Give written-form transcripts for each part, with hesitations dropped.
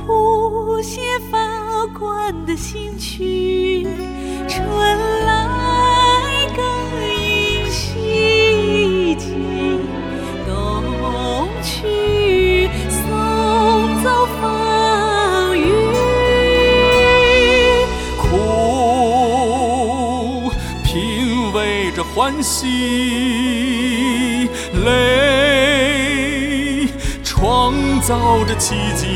谱写法官的新曲，春来更迎希冀，冬去送走风雨。 苦品味着欢喜，泪创造着奇迹。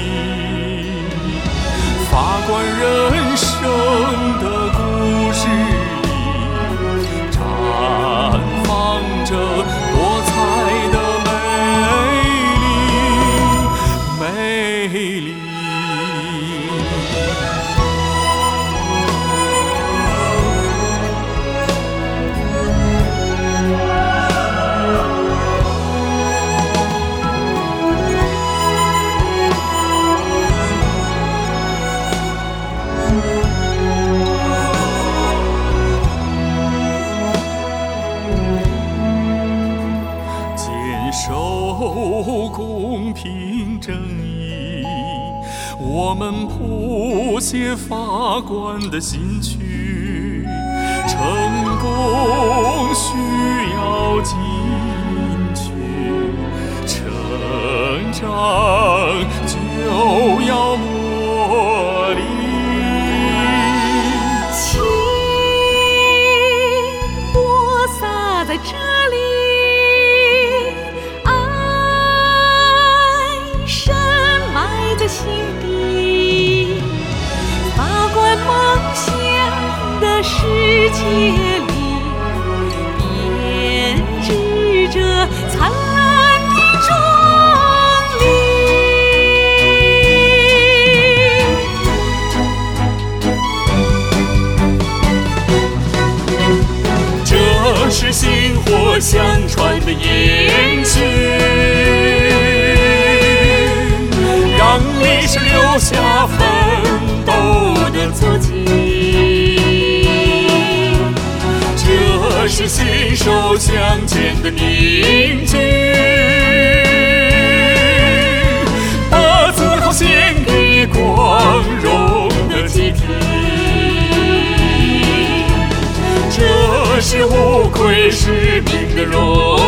法官人生的故事里，绽放着多彩的美丽。坚守公平正义，我们谱写法官的新曲。成功需要进取，成长就要磨砺。 情播撒在这里，爱深埋在心底。法官梦想的世界里，编织着灿烂的壮丽。 这是薪火相传的延续，让历史留下奋斗的足迹。这是携手向前的凝聚，把自豪献给光荣的集体。这是无愧使命的荣